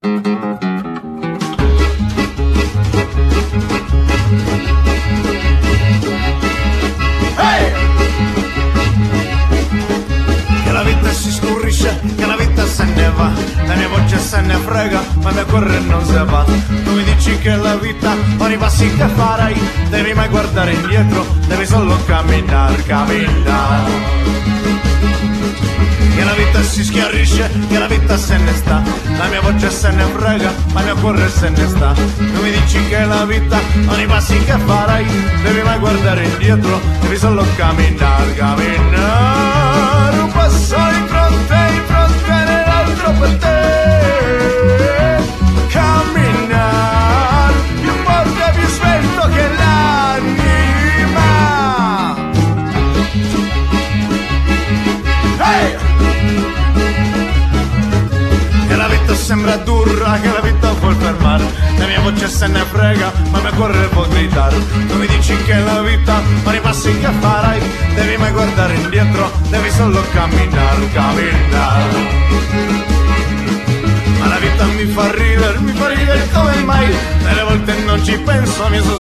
Che la vita si scurrisce, che la vita se ne va, la mia voce se ne frega, ma da correre non si va. Tu mi dici che la vita, ogni passi che farai, devi mai guardare indietro, devi solo camminare, camminare. Che la vita si schiarisce, che la vita se ne sta, la mia voce se ne frega, ma il mio cuore se ne sta. Tu mi dici che la vita, ogni passi che farai, devi mai guardare indietro, devi solo camminare, camminare. Un passo in fronte nell'altro per te. Camminare, più forte, più svelto che l'anima. Hey! Che la vita sembra dura, che la vita vuol fermare, la mia voce se ne frega, ma mi corre può gridare. Tu mi dici che la vita, ogni passi che farai, devi mai guardare indietro, devi solo camminare, camminare. Ma la vita mi fa ridere come mai, delle volte non ci penso, mi